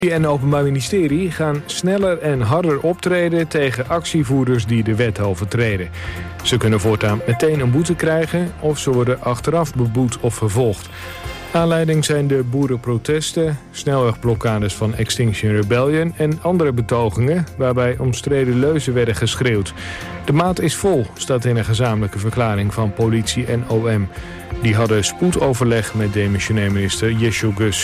En het Openbaar Ministerie gaan sneller en harder optreden tegen actievoerders die de wet overtreden. Ze kunnen voortaan meteen een boete krijgen of ze worden achteraf beboet of vervolgd. Aanleiding zijn de boerenprotesten, snelwegblokkades van Extinction Rebellion en andere betogingen waarbij omstreden leuzen werden geschreeuwd. De maat is vol, staat in een gezamenlijke verklaring van politie en OM. Die hadden spoedoverleg met demissionair minister Yeshua Gus.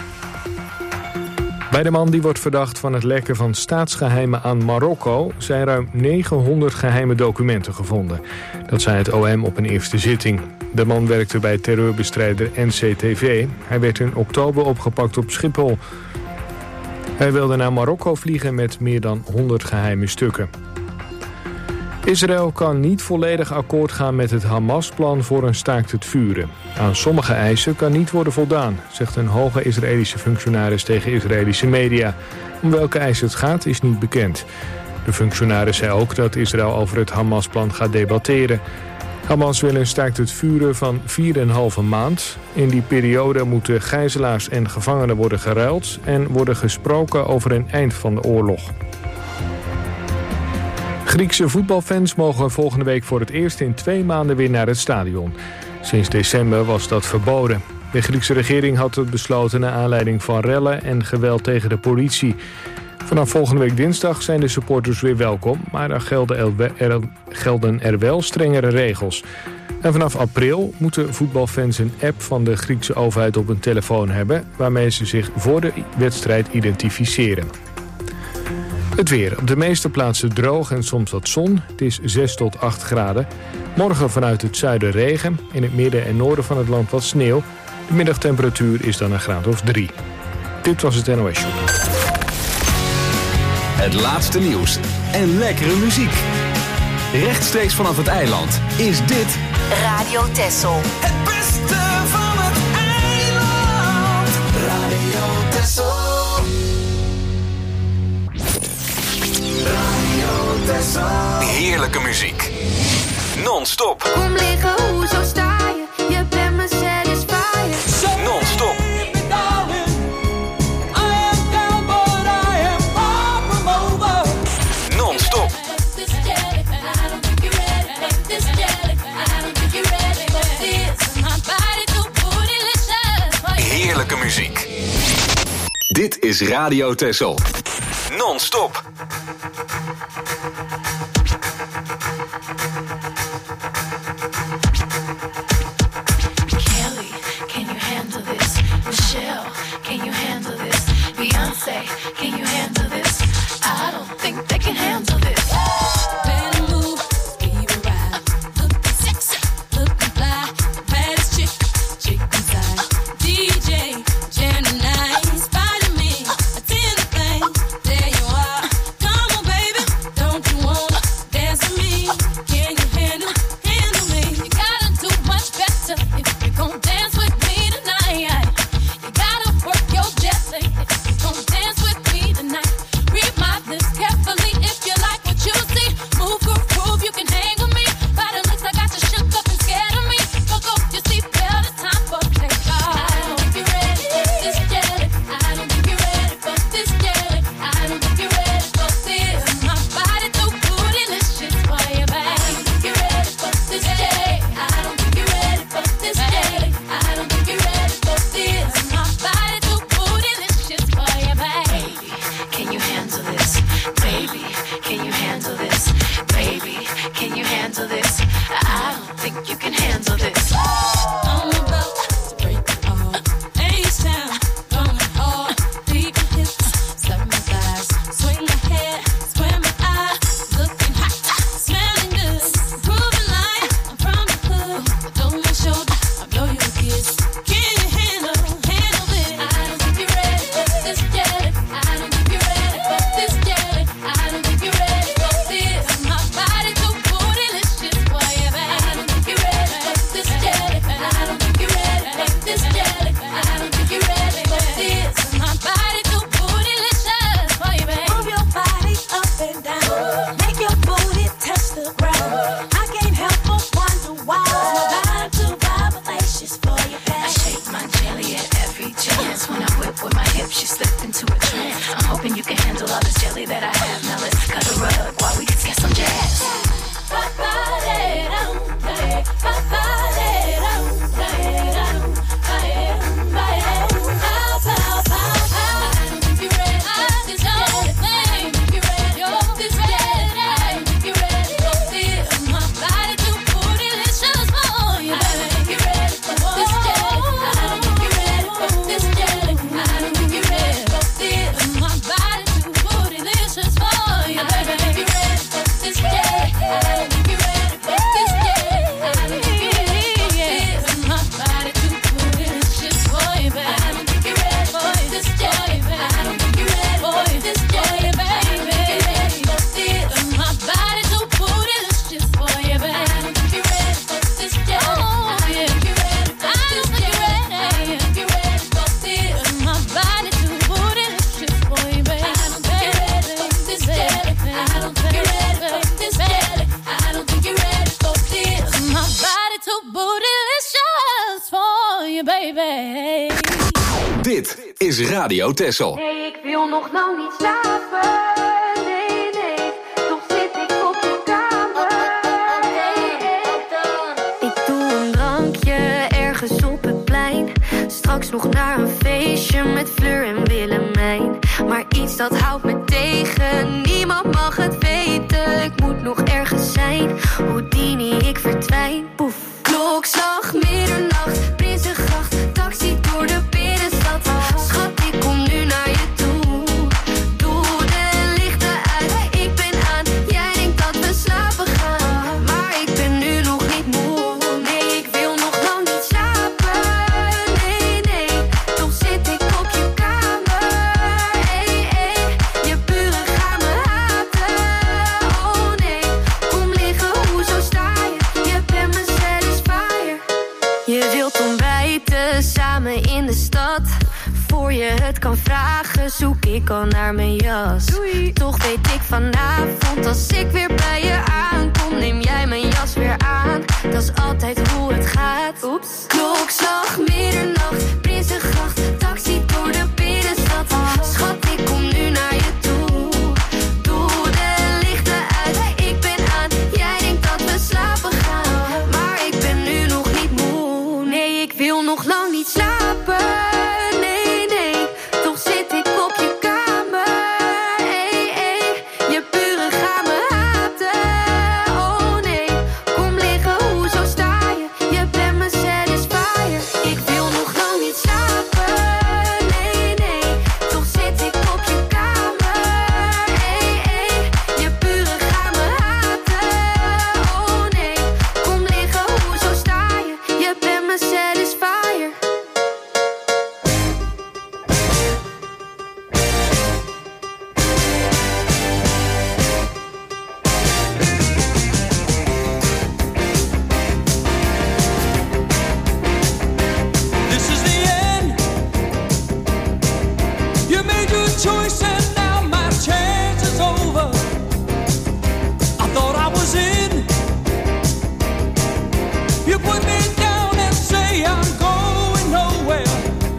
Bij de man die wordt verdacht van het lekken van staatsgeheimen aan Marokko zijn ruim 900 geheime documenten gevonden. Dat zei het OM op een eerste zitting. De man werkte bij terreurbestrijder NCTV. Hij werd in oktober opgepakt op Schiphol. Hij wilde naar Marokko vliegen met meer dan 100 geheime stukken. Israël kan niet volledig akkoord gaan met het Hamas-plan voor een staakt het vuren. Aan sommige eisen kan niet worden voldaan, zegt een hoge Israëlische functionaris tegen Israëlische media. Om welke eisen het gaat is niet bekend. De functionaris zei ook dat Israël over het Hamas-plan gaat debatteren. Hamas wil een staakt het vuren van 4,5 maand. In die periode moeten gijzelaars en gevangenen worden geruild en worden gesproken over een eind van de oorlog. Griekse voetbalfans mogen volgende week voor het eerst in 2 maanden weer naar het stadion. Sinds december was dat verboden. De Griekse regering had het besloten naar aanleiding van rellen en geweld tegen de politie. Vanaf volgende week dinsdag zijn de supporters weer welkom, maar er gelden er wel strengere regels. En vanaf april moeten voetbalfans een app van de Griekse overheid op hun telefoon hebben, waarmee ze zich voor de wedstrijd identificeren. Het weer. Op de meeste plaatsen droog en soms wat zon. Het is 6 tot 8 graden. Morgen vanuit het zuiden regen. In het midden en noorden van het land wat sneeuw. De middagtemperatuur is dan een graad of 3. Dit was het NOS Show. Het laatste nieuws en lekkere muziek. Rechtstreeks vanaf het eiland is dit Radio Texel. Het beste van het eiland. Radio Texel. heerlijke muziek. Non-stop. Kom liggen, hoezo sta je? Je bent me satisfied. Non-stop. Non-stop. Heerlijke muziek. Dit is Radio Texel. Non-stop. Kelly, can you handle this? Michelle, can you handle this? Beyonce, can you handle this? I don't think they can handle this. Better move, keep it right. Looking sexy, looking fly. Baddest chick inside. DJ, Gemini, inspire me. Attend the thing, there you are. Come on, hoping you can handle all this jelly that I have. Now let's cut a rug while we get some jazz. Dit is Radio Texel. Nee, ik wil nog nou niet slapen. Nee, nee, toch zit ik op de kamer. Ik doe een drankje ergens op het plein. Straks nog naar een feestje met Fleur en Willemijn. Maar iets dat houdt me tegen, niemand mag het weten. Ik moet nog ergens zijn, Houdini, ik verdwijn. Poef, klokslag, middernacht, Prinsengracht, taxi door de binnenstad. Schat, ik kom nu naar je toe. Doe de lichten uit, ik ben aan. Jij denkt dat we slapen gaan, maar ik ben nu nog niet moe. Nee, ik wil nog lang niet slapen. Nee, nee, toch zit ik op je kamer. Hey, hey, je buren gaan me haten. Oh nee, kom liggen, hoezo sta je? Je bent mijn satisfier. Je wilt ontbijten samen in de stad. Voor je het kan vragen, zoek ik al naar mijn jas. Doei. Toch weet ik vanavond, als ik weer bij je aankom, neem jij mijn jas weer aan. Dat is altijd hoe het gaat. Oeps. Klokslag, middernacht, Prinsengracht, taxi door de binnenstad. Schat, ik kom nu naar je toe. Doe de lichten uit, ik ben aan. Jij denkt dat we slapen gaan, maar ik ben nu nog niet moe. Nee, ik wil nog lang niet slapen. Nee, nee, toch zit ik op je kamer. Hey, hey, je buren gaan me haten. Oh nee, kom liggen, hoezo sta je? Je bent mijn satisfier. Ik wil nog lang niet slapen. Nee, nee, toch zit ik op je kamer. Hey, hey, je buren gaan me haten. Oh nee, kom liggen, hoezo sta je? Je bent mijn satisfier. This is the end. You made your choice and now my chance is over. I thought I was in. You put me down and say I'm going nowhere.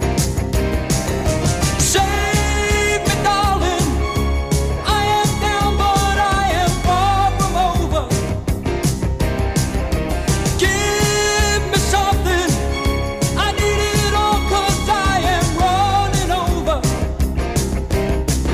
Save me, darling. I am down, but I am far from over. Give me something. I need it all 'cause I am running over.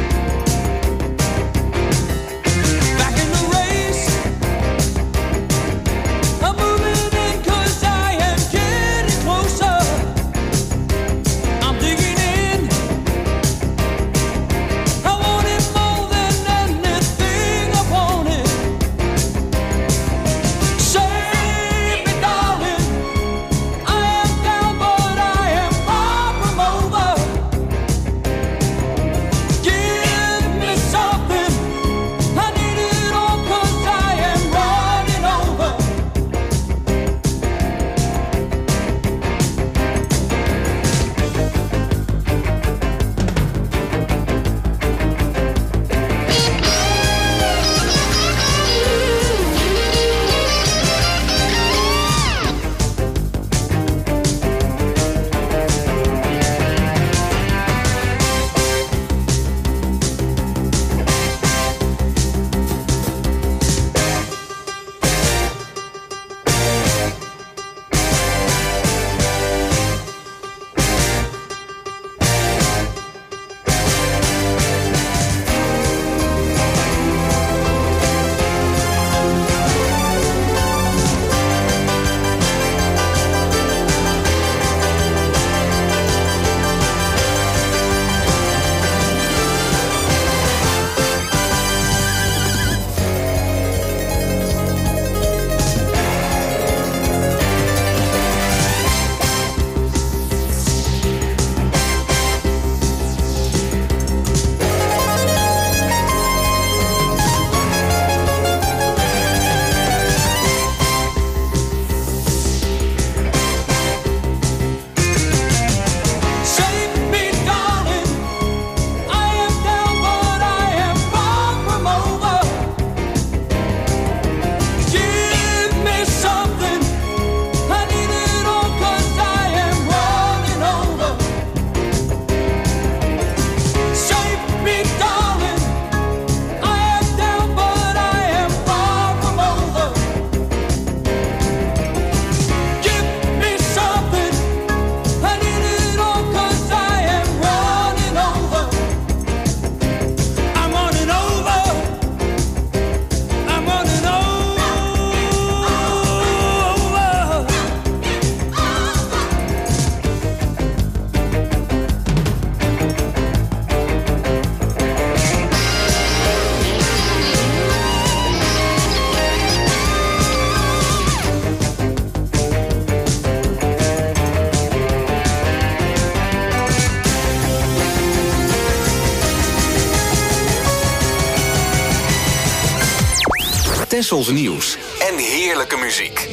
Tessels nieuws en heerlijke muziek.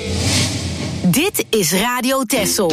Dit is Radio Tessel.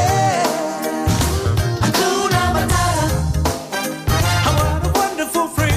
What a wonderful phrase.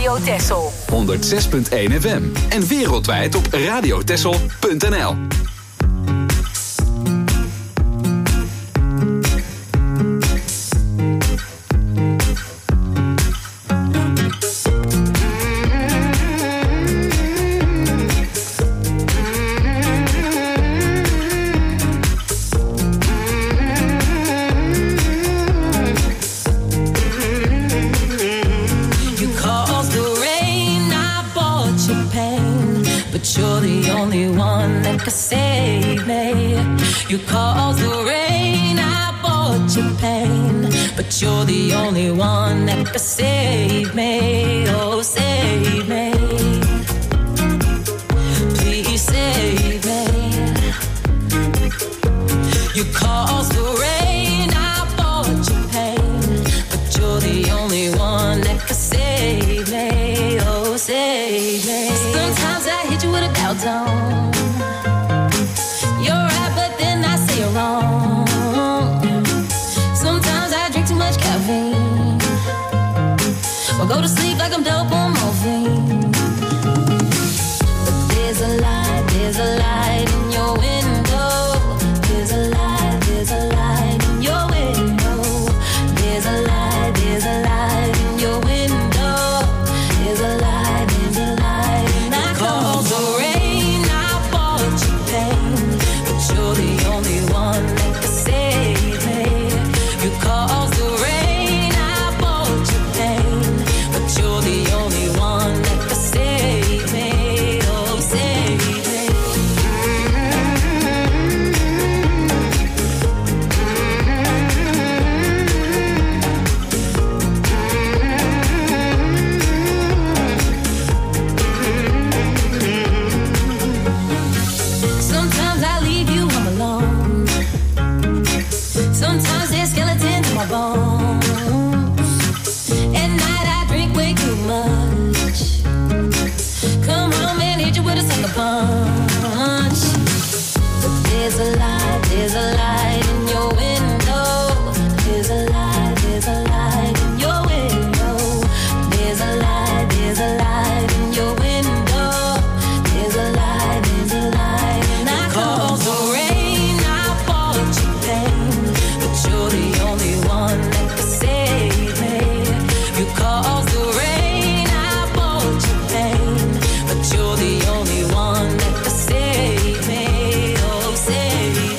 Radio Texel. 106.1 FM. En wereldwijd op radiotexel.nl. You caused the rain, I bought you pain, but you're the only one that can save me. Oh, save me. Please save me. You caused the rain, I bought you pain, but you're the only one that can save me. Oh, save me. Sometimes I hit you with a doubt zone. Wrong. Sometimes I drink too much caffeine, or go to sleep like I'm dope on morphine. But there's a light in your window. There's a light in your window. There's a light in your window. There's a light in I called the rain, I bought you pain, but you're the only one that can save me. You caused the rain, I bought you pain, but you're the only one that can save me. Oh, save me. Sometimes I leave you home alone. Sometimes there's skeletons in my bones. At night I drink way too much. Come home and hit you with a sucker punch. But there's a light in your window. There's a light in your window. There's a light in your window. There's a light and I call the rain, I bought you pain, but you're the only one that can save me. You caused the rain, I bought you pain, but you're the only one that can save me. Oh, save me.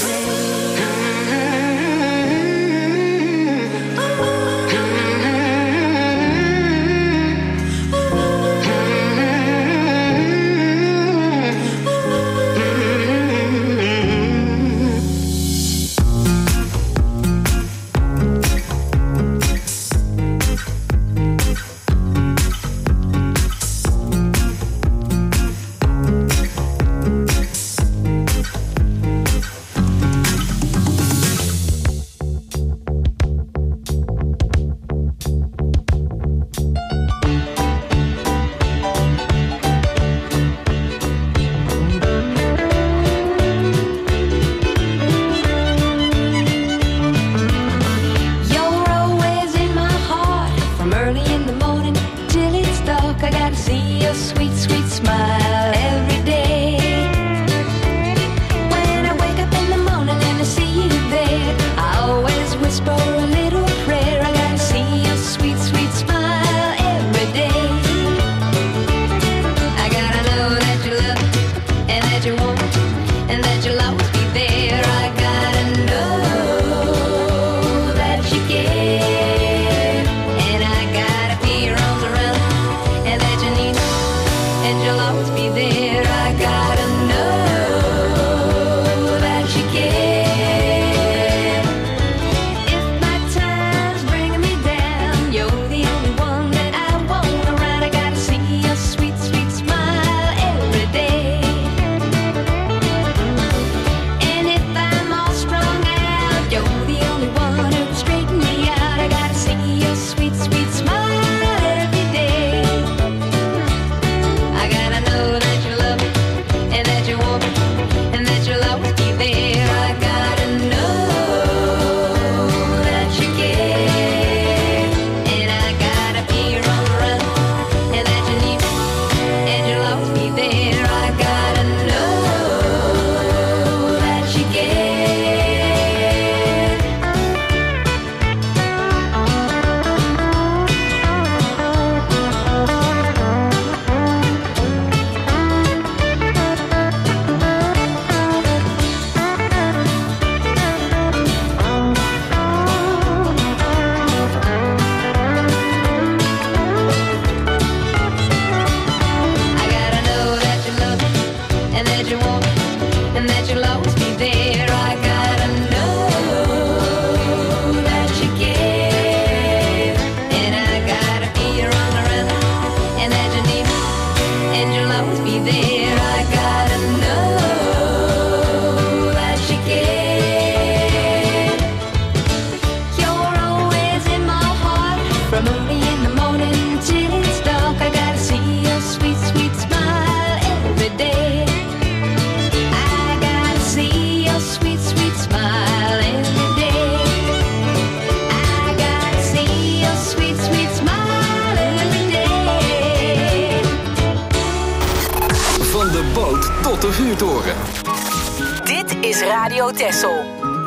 de vuurtoren. Dit is Radio Texel.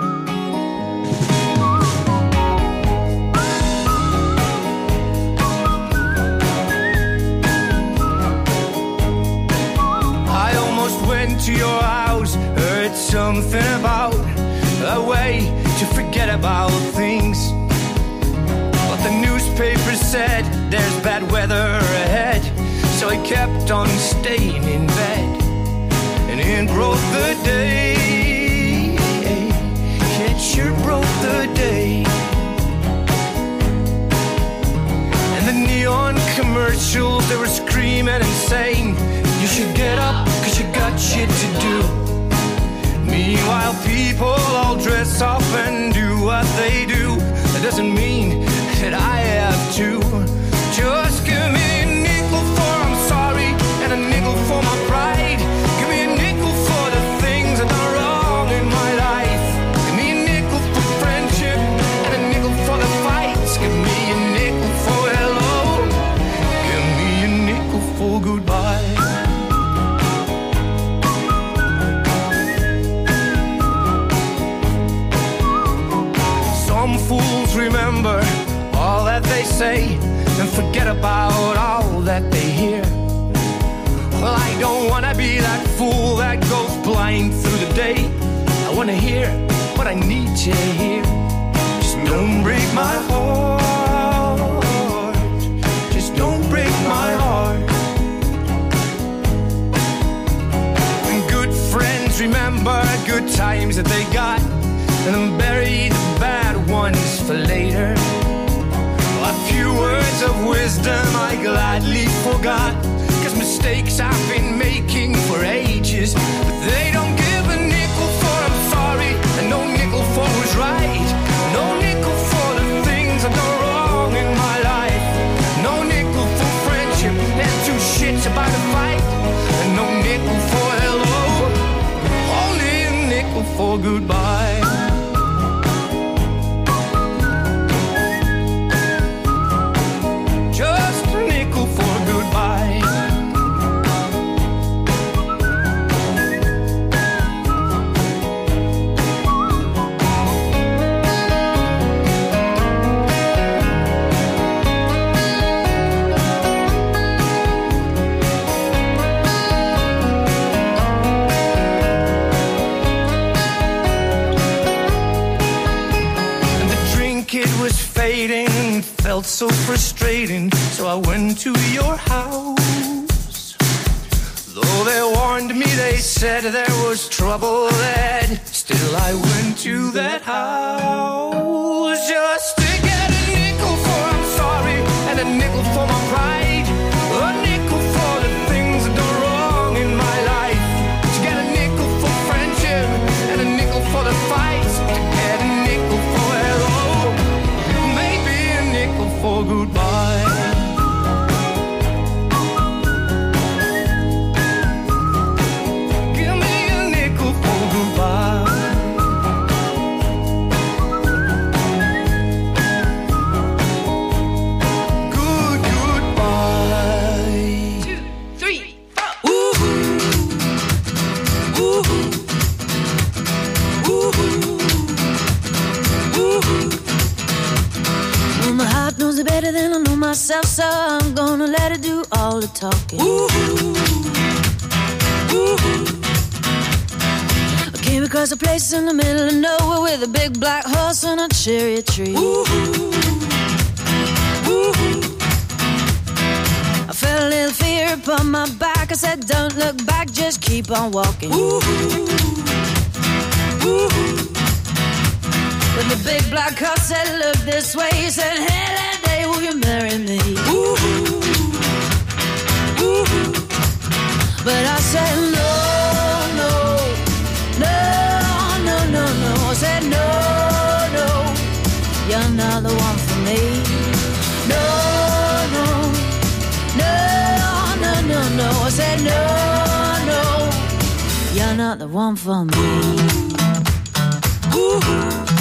I almost went to your house, heard something about a way to forget about things. But the newspaper said there's bad weather ahead, so I kept on staying in bed. And it broke the day, it sure broke the day. And the neon commercials, they were screaming and saying, you should get up, cause you got shit to do. Meanwhile, people all dress up and do what they do. That doesn't mean that I have to. Just give me a nickel for I'm sorry, and a nickel for my pride. Give me a nickel for the things that are wrong in my life. Give me a nickel for friendship, and a nickel for the fights. Give me a nickel for hello. Give me a nickel for goodbye. Some fools remember all that they say and forget about all that they hear. Well, I don't wanna be that fool that goes blind through the day. I wanna hear what I need to hear. Just don't break my heart. Just don't break my heart. And good friends remember good times that they got, and then bury the bad ones for later. A few words of wisdom I gladly forgot, cause mistakes I've been making for ages. But they don't give a nickel for I'm sorry, and no nickel for who's right. No nickel for the things that are wrong in my life. No nickel for friendship and two shits about a fight. And no nickel for hello, only a nickel for goodbye. Felt so frustrating, so I went to your house. Though they warned me, they said there was trouble ahead, still I went to that house just to get a nickel for I'm sorry, and a nickel for my pride. A nickel for the things that are wrong in my life. To get a nickel for friendship, and a nickel for the fights. To get a nickel for hello, for goodbye. Give me a nickel for goodbye. Good goodbye. 2, 3, 4. Ooh. Ooh. Ooh. Ooh. Well, my heart knows it better than I know myself, so I'm gonna let it do all the talking. Ooh. Ooh. I came across a place in the middle of nowhere with a big black horse and a cherry tree. Ooh. Ooh. I felt a little fear upon my back. I said, don't look back, just keep on walking. Ooh. Ooh. When the big black horse said, look this way, he said, hey, that day will you marry me? Ooh. Ooh. But I said, no, no, no, no, no, no. I said, no, no, you're not the one for me. No, no, no, no, no, no. I said, no, no, you're not the one for me. Ooh.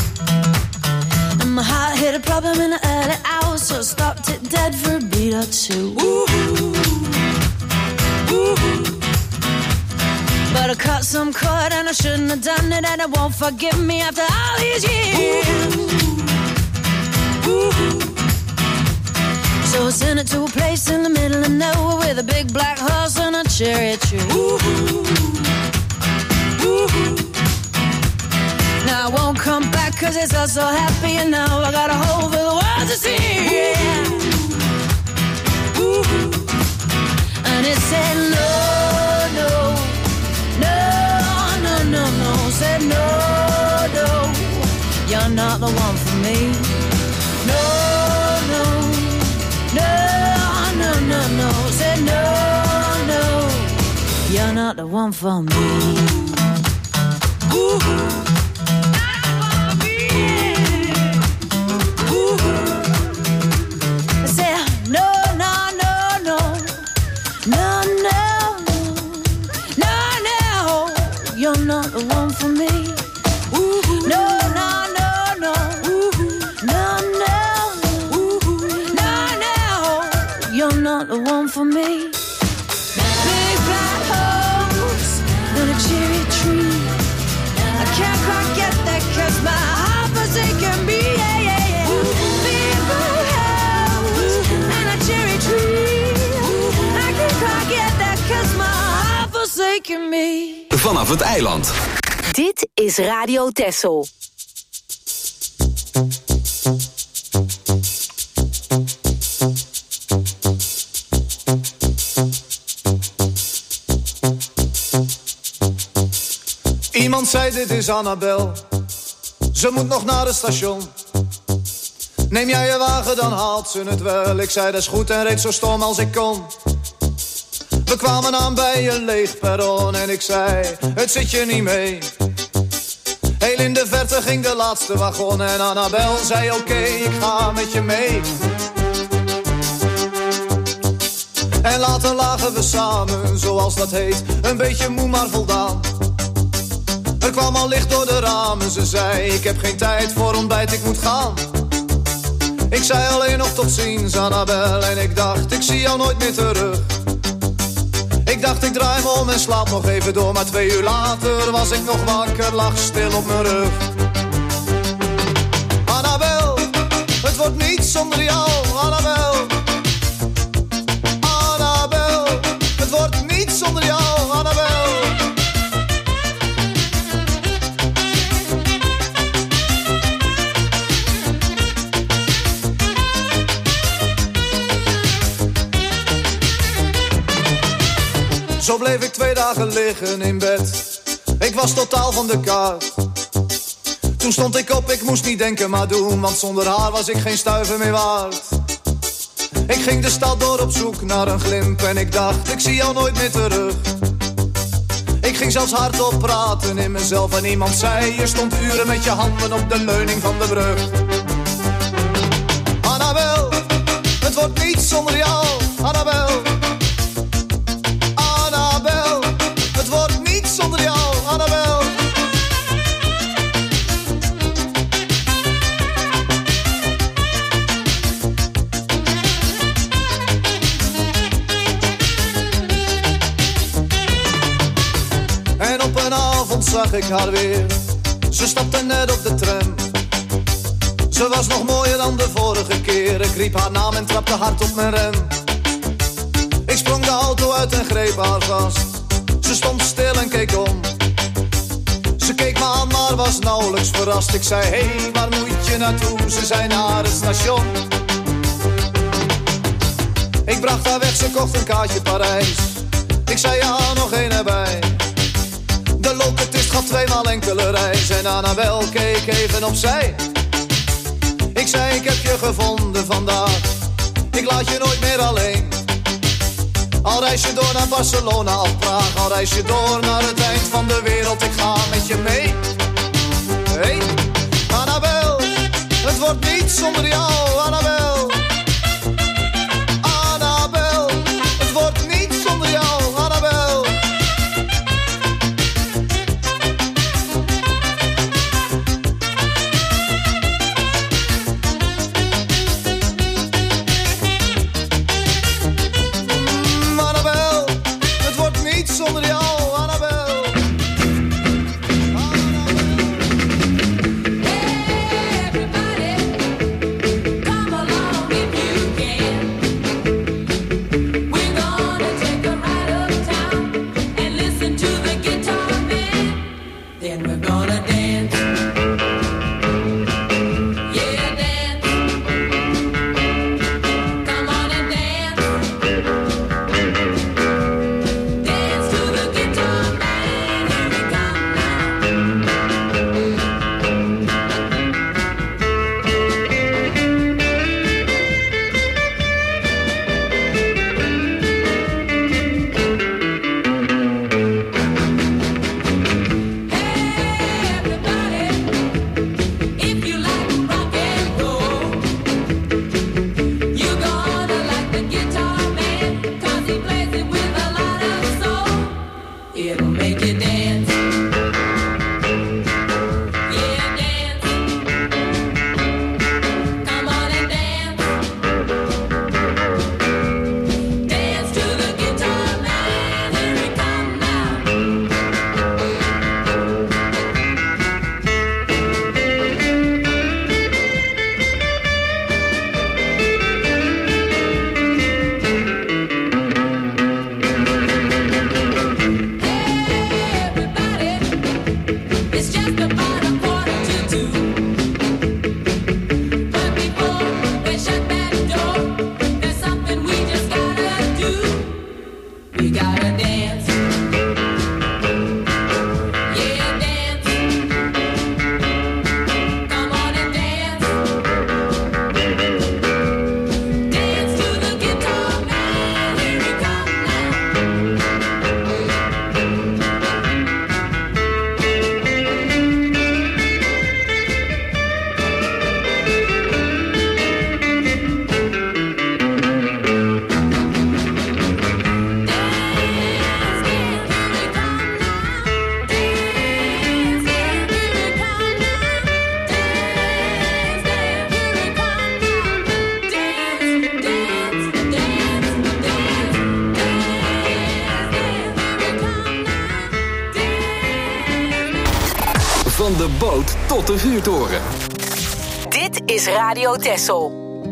My heart hit a problem in the early hours, so I stopped it dead for a beat or two. Ooh. Ooh. But I cut some cord and I shouldn't have done it, and it won't forgive me after all these years. Ooh. So I sent it to a place in the middle of nowhere with a big black horse and a cherry tree. Ooh. Ooh. Now I won't come back 'cause it's all so happy, and now I got a hole for the world to see. Yeah. Ooh. And it said no, no, no, no, no, no. Said no, no, you're not the one for me. No, no, no, no, no, no. Said no, no, you're not the one for me. Ooh. You're not the one for me. Ooh, no, no, no, no. Ooh, no, no. Ooh, no, no. You're not the one for me. Big black horse and a cherry tree. I can't quite get that 'cause my heart forsaken me. Yeah, yeah, yeah. Big black horse and a cherry tree. I can't quite get that 'cause my heart forsaken me. Vanaf het eiland. Dit is Radio Texel. Iemand zei dit is Annabel. Ze moet nog naar het station. Neem jij je wagen, dan haalt ze het wel. Ik zei dat is goed en reed zo stom als ik kon. We kwamen aan bij een leeg perron en ik zei, het zit je niet mee. Heel in de verte ging de laatste wagon en Annabel zei oké, ik ga met je mee. En later lagen we samen, zoals dat heet, een beetje moe maar voldaan. Er kwam al licht door de ramen, ze zei, ik heb geen tijd voor ontbijt, ik moet gaan. Ik zei alleen nog tot ziens, Annabel, en ik dacht, ik zie jou nooit meer terug. Ik dacht ik draai me om en slaap nog even door, maar 2 uur later was ik nog wakker, lag stil op mijn rug. Annabel, het wordt niet zonder jou, Annabel. Annabel, het wordt niet zonder jou, Annabel. Zo bleef ik 2 dagen liggen in bed. Ik was totaal van de kaart. Toen stond ik op, ik moest niet denken maar doen, want zonder haar was ik geen stuiver meer waard. Ik ging de stad door op zoek naar een glimp en ik dacht, ik zie jou nooit meer terug. Ik ging zelfs hardop praten in mezelf en iemand zei, je stond uren met je handen op de leuning van de brug. Annabel, het wordt niet zonder jou, Annabel. Annabel, het wordt niet zonder jou, Annabel. En op een avond zag ik haar weer. Ze stapte net op de tram. Ze was nog mooier dan de vorige keer. Ik riep haar naam en trapte hard op mijn rem. Ik sprong de auto uit en greep haar vast. Ze stond stil en keek om. Ze keek me aan, maar was nauwelijks verrast. Ik zei, hey, waar moet je naartoe? Ze zei, naar het station. Ik bracht haar weg, ze kocht een kaartje Parijs. Ik zei, ja, nog één erbij. De locatist gaf 2 maal enkele reis. En Annabel keek even opzij. Ik zei, ik heb je gevonden vandaag. Ik laat je nooit meer alleen. Al reis je door naar Barcelona of Praag, al reis je door naar het eind van de wereld, ik ga met je mee. Hey, Annabel, het wordt niet zonder jou, Annabel. Annabel, het wordt niet zonder jou, Annabel. Zonder jou, Annabel. Van de boot tot de vuurtoren. Dit is Radio Texel.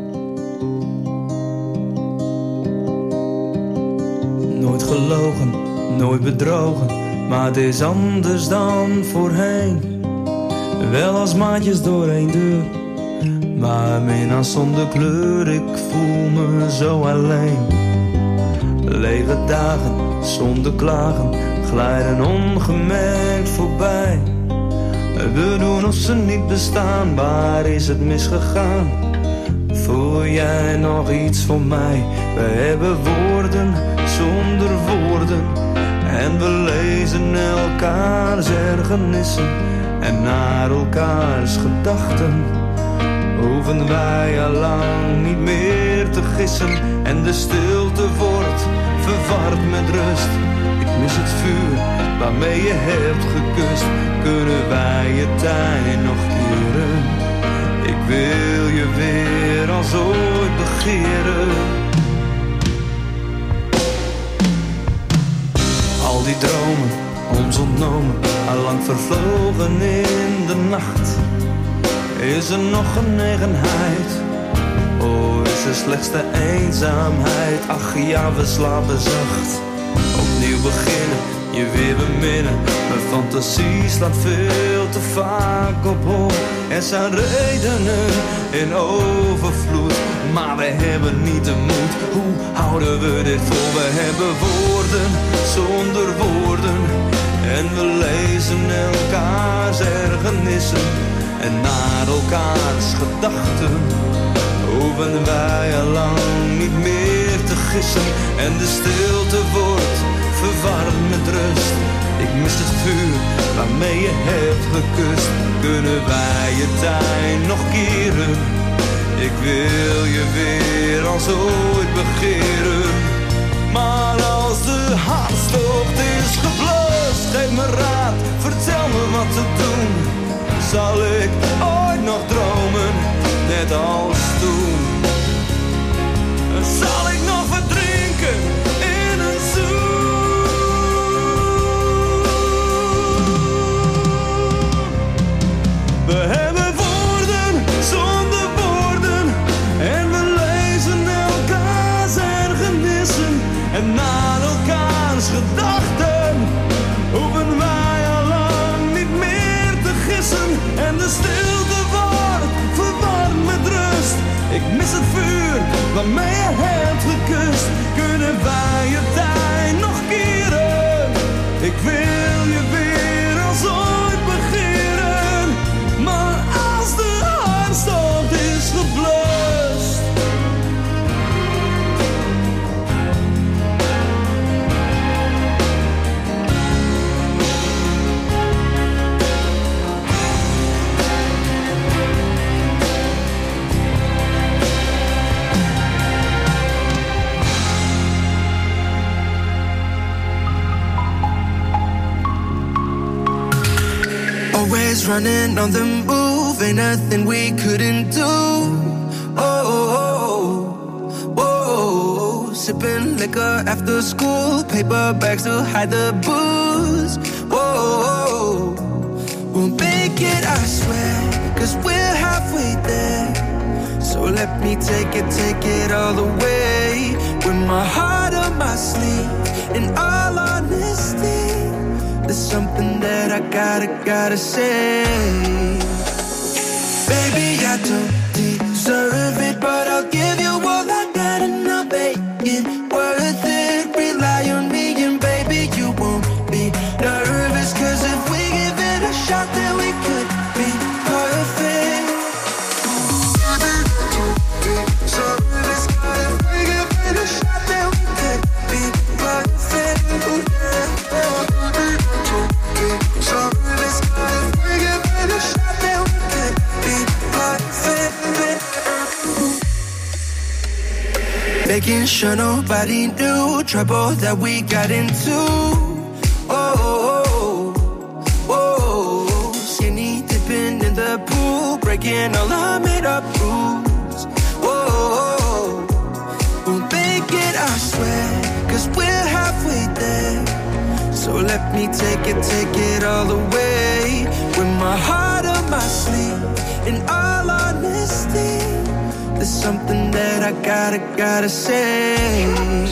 Nooit gelogen, nooit bedrogen, maar het is anders dan voorheen. Wel als maatjes door één deur, maar minnaars zonder kleur. Ik voel me zo alleen. Lege dagen zonder klagen glijden ongemerkt voorbij. We doen of ze niet bestaan, waar is het misgegaan? Voel jij nog iets van mij? We hebben woorden zonder woorden en we lezen elkaars ergernissen en naar elkaars gedachten. Hoeven wij al lang niet meer te gissen en de stilte wordt verward met rust. Ik mis het vuur waarmee je hebt gekust. Kunnen wij je tijd nog keren? Ik wil je weer als ooit begeren. Al die dromen, ons ontnomen, allang vervlogen in de nacht. Is er nog genegenheid? Oh, is er slechts de eenzaamheid? Ach ja, we slapen zacht. Opnieuw beginnen, je weer beminnen. Mijn fantasie slaat veel te vaak op hol. Er zijn redenen in overvloed, maar we hebben niet de moed. Hoe houden we dit vol? We hebben woorden zonder woorden en we lezen elkaars ergernissen en naar elkaars gedachten. Hoeven wij al lang niet meer te gissen en de stilte wordt verwarmd met rust. Ik mis het vuur waarmee je hebt gekust. Kunnen wij je tijd nog keren? Ik wil je weer als ooit begeren. Maar als de hartstocht is geblust, geef me raad, vertel me wat te doen. Zal ik ooit nog dromen, net als toen? Zal ik nog verdrinken in een zoen? We hebben woorden zonder woorden en we lezen elkaars ergernissen en naar elkaars gedachten. Hoeven wij al lang niet meer te gissen en de stilte wordt verwarmd met rust. Ik mis het vuur waarmee je hebt gekust. Kunnen wij je tijd nog keren? Ik wil je weer als ooit begeren. Maar als de hartstocht is geblust, always running on the move, ain't nothing we couldn't do. Oh, sipping liquor after school, paper bags to hide the booze. Whoa, we'll make it, I swear, 'cause we're halfway there. So let me take it all the way. With my heart on my sleeve, in all honesty, there's something that I gotta say. Baby, I don't deserve it, but I'll give you all I got and I'll make it worth it. Rely on me and baby, you won't be nervous, 'cause if we give it a shot, then we could be perfect. Service, 'cause if we give it a shot, then we could be perfect. Making sure nobody knew trouble that we got into. Skinny dipping in the pool, breaking all our made up rules. We'll make it, I swear, 'cause we're halfway there. So let me take it all away. With my heart on my sleeve, in all honesty, there's something that I gotta say.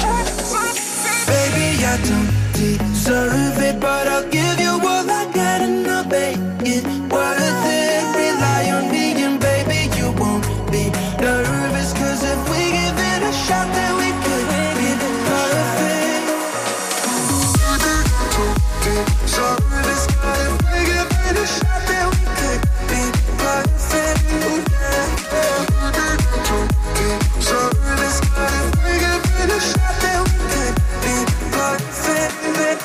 Baby, I don't deserve it, but I'll give you all I got and I'll make it worth it. Rely on me and baby, you won't be nervous, cause if we give it a shot, then we could be perfect. Service, but if we give it a shot, then we could be perfect. Service, but if we give it a shot, then we could be perfect.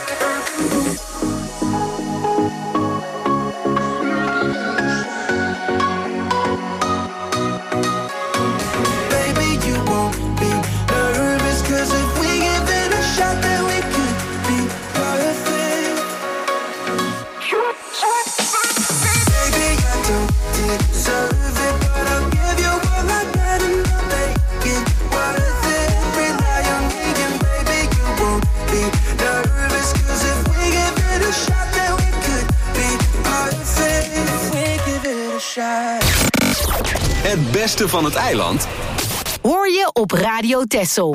Baby, you won't be nervous, cause if we give it a shot, then we could be perfect. Baby, I don't deserve it, but I'll give you all I got and I'll make it worth it. Rely on me and baby, you won't be nervous, cause if we give it a shot, then we could be perfect. If we give it a shot. Het beste van het eiland Hoor je op Radio Texel.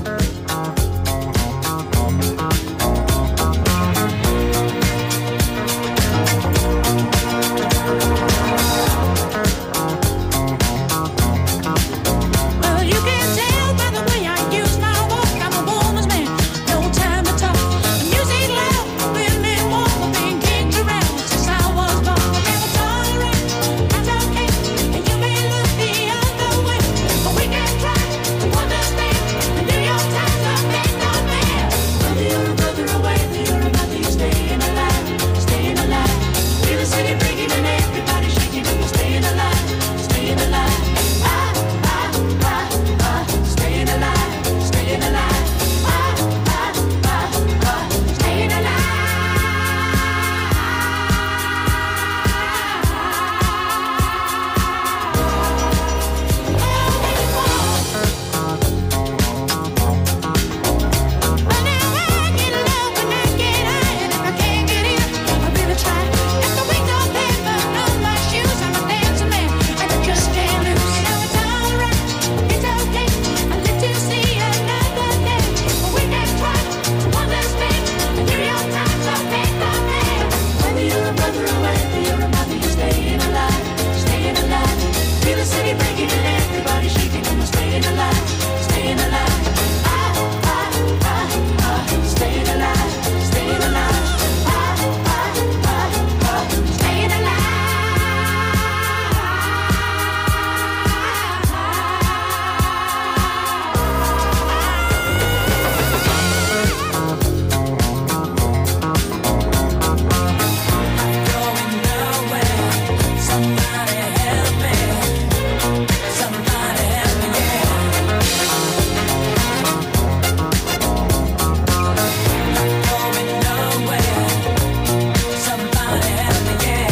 Well, you can tell by the way I use my walk, I'm a woman's man, no time to talk. The music loud, women walk, I've been kicked around since I was born. Never tolerate, that's okay, and you may look the other way, but we can try to understand and do your time to make no man. Whether you're a brother or whether you're a mother, you're staying alive, staying alive. Feel the city breaking and everybody shaking, and we're staying alive, staying alive. Staying alive, staying alive. Staying alive. But now I get low when I get high, and if I can't get in, I really try. Got the wings on paper, on my shoes, I'm a dancing man, and I just can't lose. Now it's alright, it's okay, I live to see another day. But we can try to understand and do your time to make the man. Whether you're a brother or whether you're a mother, you're staying alive, staying alive. Feel the city breaking and everybody shaking, and we're staying alive, staying alive. Staying alive, staying alive. Staying alive. Going nowhere. Somebody help me. Somebody help me, yeah. Going nowhere. Somebody help me, yeah.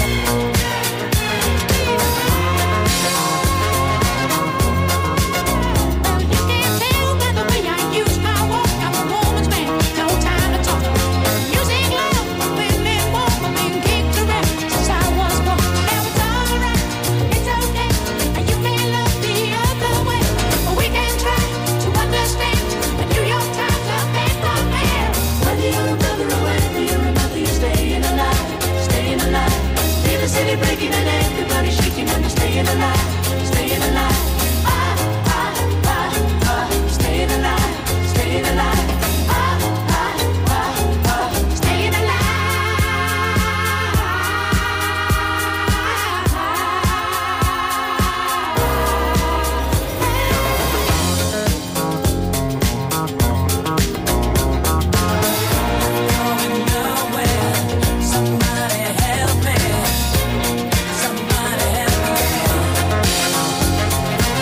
Well, you can tell by the way I use my walk, I'm a woman's man, no time to talk. Music loud, women walk, I've been kicked around since I was born. Now it's alright, it's okay, and you may look the other way, but we can try to understand and do your time to make the man. Whether you're a brother or whether you're a mother, you're staying alive, staying alive. Feel the city breaking and everybody shaking, and you're staying alive, staying alive. Staying alive, staying alive. Staying alive. Going nowhere. Somebody help me. Somebody help me.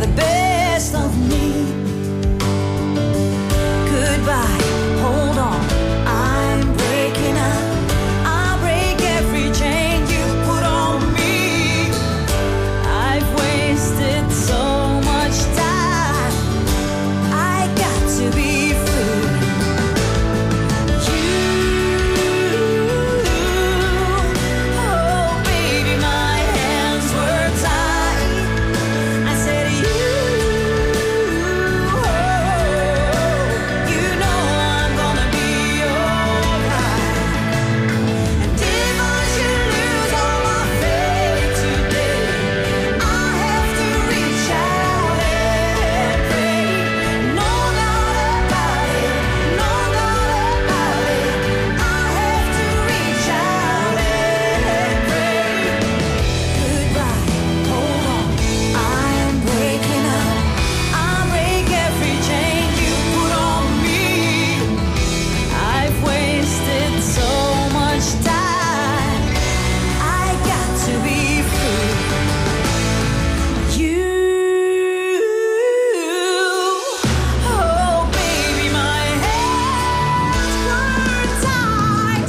the best of me. Goodbye, hold on, I'm breaking up. I'll break every chain you put on me. I've wasted so much time. I got to be free. Oh baby, my hands were tied. I said you know I'm gonna be alright. And if I should lose all my faith today, I have to reach out and pray. No doubt about it, no doubt about it. I have to reach out and pray. Goodbye, hold on, I'm breaking up. I'll break every chain you put on me. I've wasted so much time. I got to be free. Oh baby, my hands were tied.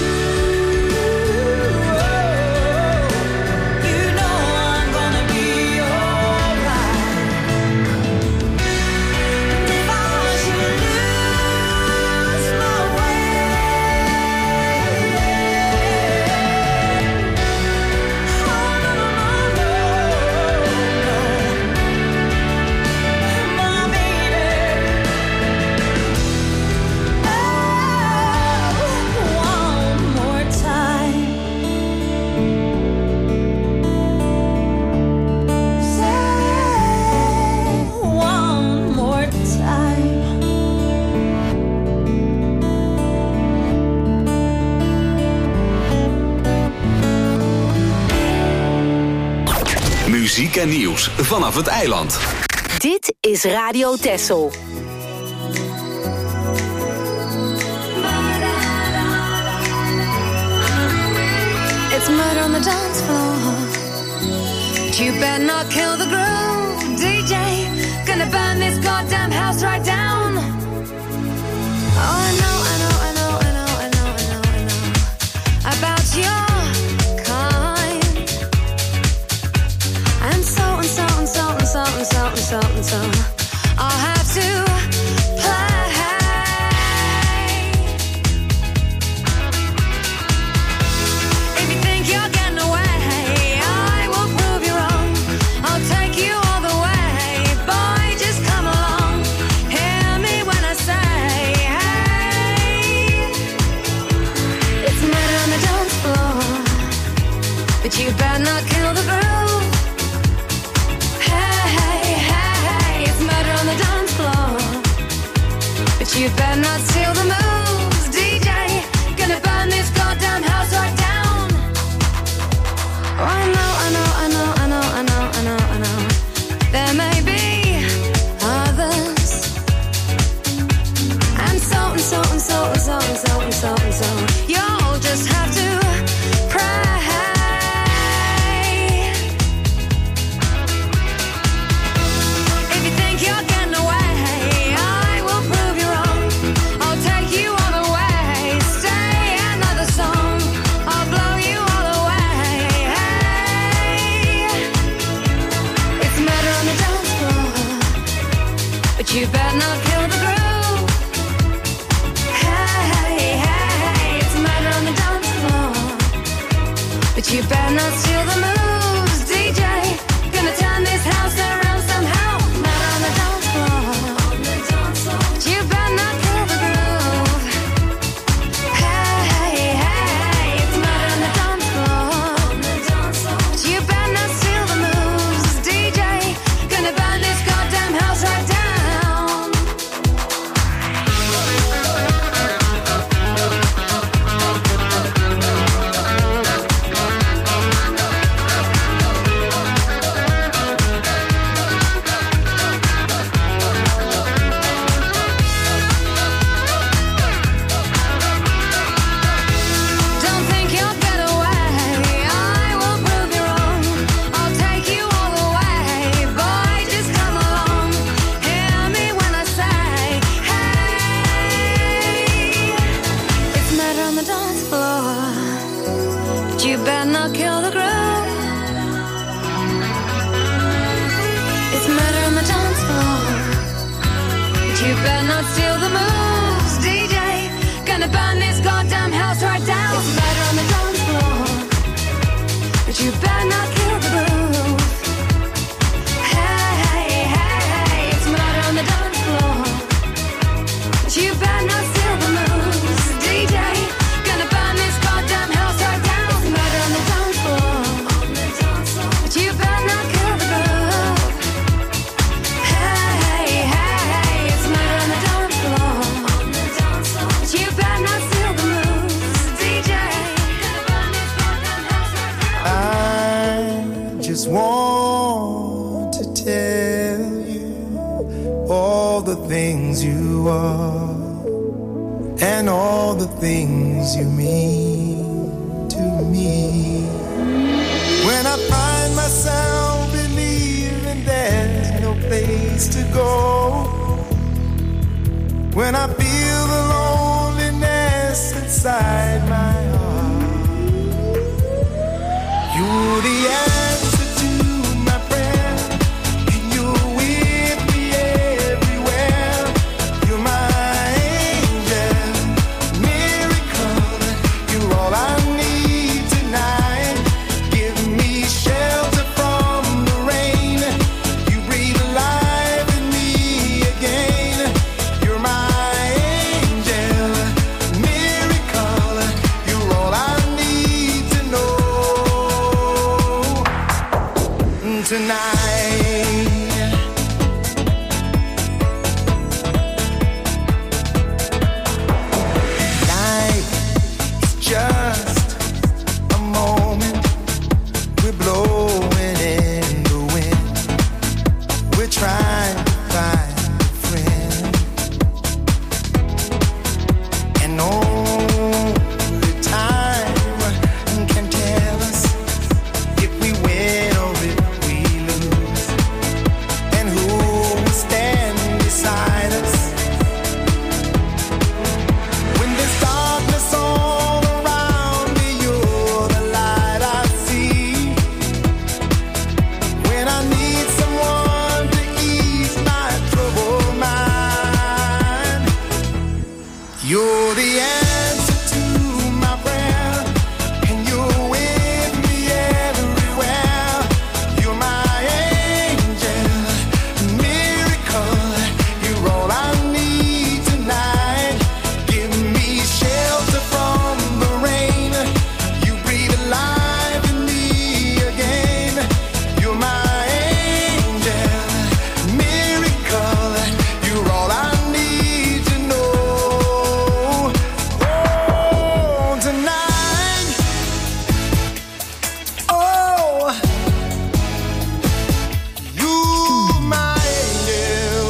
You know I'm gonna be alright. And if I should lose my way, oh no, my baby. One more time. Say one more time. Muziek en nieuws vanaf het eiland. Dit is Radio Texel. It's murder on the dance floor. But you better not kill the groove, DJ. Gonna burn this goddamn house right down. Oh, I know about your kind. And so I'll have to play. If you think you're getting away, I will prove you wrong. I'll take you all the way. Boy, just come along. Hear me when I say, hey. It's murder on the dance floor. But you better not kill the groove. Hey, it's murder on the dance floor. But you better not steal the moves, DJ. Gonna burn this goddamn house right down. Oh, I know. There may be others. And so. You'll just have to pray. If you think you're getting away, I will prove you wrong. I'll take you all the way. Stay another song. I'll blow you all away. Hey, it's murder on the dance floor. But you better not kill the groove. Hey, it's murder on the dance floor. But you better not steal the moves, DJ. Gonna turn this house around somehow. Murder on the dance floor. But you better not kill the groove. Hey, it's murder on the dance floor. But you better not steal the moves, DJ. Gonna burn this goddamn house right down. better not steal the moves, DJ. Gonna burn this goddamn house right down. It's murder on the dance floor, but you better not kill the groove. Hey, hey, hey, it's murder on the dance floor, but you better not steal the moves, DJ. Gonna burn this goddamn house right down. It's murder on the dance floor, but you better not kill the groove. Hey, hey, it's murder on the dance floor, but you better not steal the moves, DJ. Gonna burn this goddamn house right down. I just want to tell you all the things you are and all the things you mean to me. When I find myself believing there's no place to go, when I feel the loneliness inside my heart, you're the answer to my prayer, and you're with me everywhere. You're my angel, miracle. You're all I need tonight. Give me shelter from the rain. You breathe life in me again. You're my angel, miracle. You're all I need to know tonight. Life is just a moment. We're blowing in the wind. We're trying to find a friend, and only time can tell us if we win or if we lose, and who will stand beside us when there's darkness all around me. You're the light I see when I need someone to ease my troubled mind. You're the answer to my prayer, and you're with me everywhere. You're my angel, miracle. You're all I need tonight. Give me shelter from the rain. You breathe life in me again. You're my angel, miracle. You're all I need to know. Oh, tonight. Oh, you're my angel.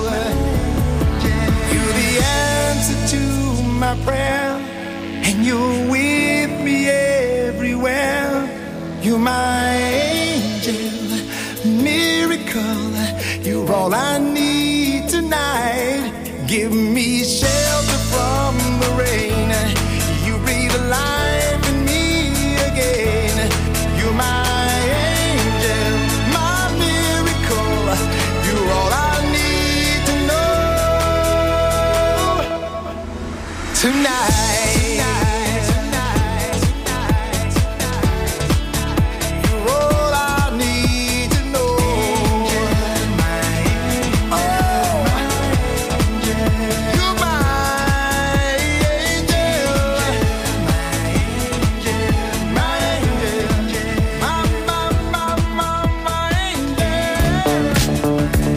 You're the answer to my prayer, and you're with me everywhere. You're my angel, miracle. You're all I need tonight. Give me shelter from the rain. You breathe life in me again. You're my angel, my miracle. You're all I need to know tonight. You're all I need to know. Oh, you're my angel, my angel.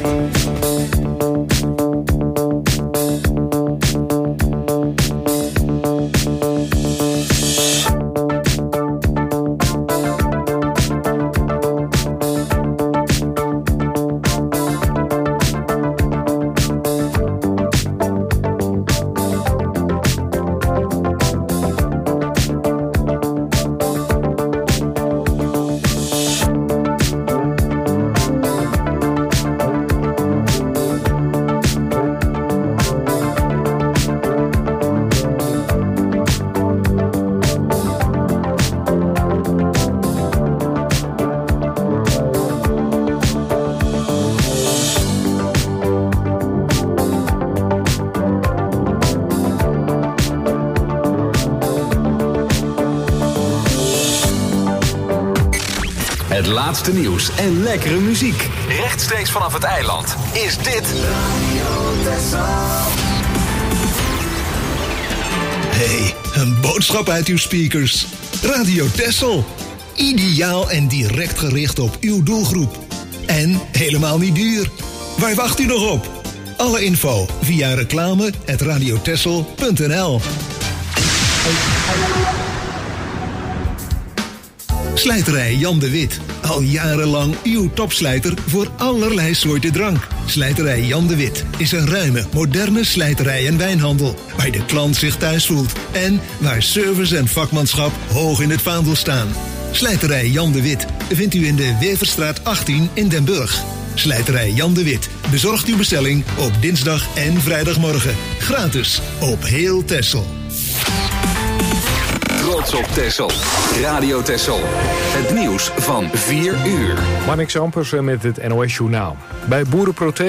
laatste nieuws en lekkere muziek. Rechtstreeks vanaf het eiland is dit Hey, een boodschap uit uw speakers. Radio Texel. Ideaal en direct gericht op uw doelgroep. En helemaal niet duur. Waar wacht u nog op? Alle info via reclame@radiotexel.nl. Slijterij Jan de Wit. Al jarenlang uw topslijter voor allerlei soorten drank. Slijterij Jan de Wit is een ruime, moderne slijterij en wijnhandel. Waar de klant zich thuis voelt. En waar service en vakmanschap hoog in het vaandel staan. Slijterij Jan de Wit vindt u in de Weverstraat 18 in Den Burg. Slijterij Jan de Wit bezorgt uw bestelling op dinsdag en vrijdagmorgen. Gratis op heel Texel. Trots op Texel. Radio Texel. Het nieuws van 4 uur. Marnix Ampers met het NOS Journaal. Bij boerenprotest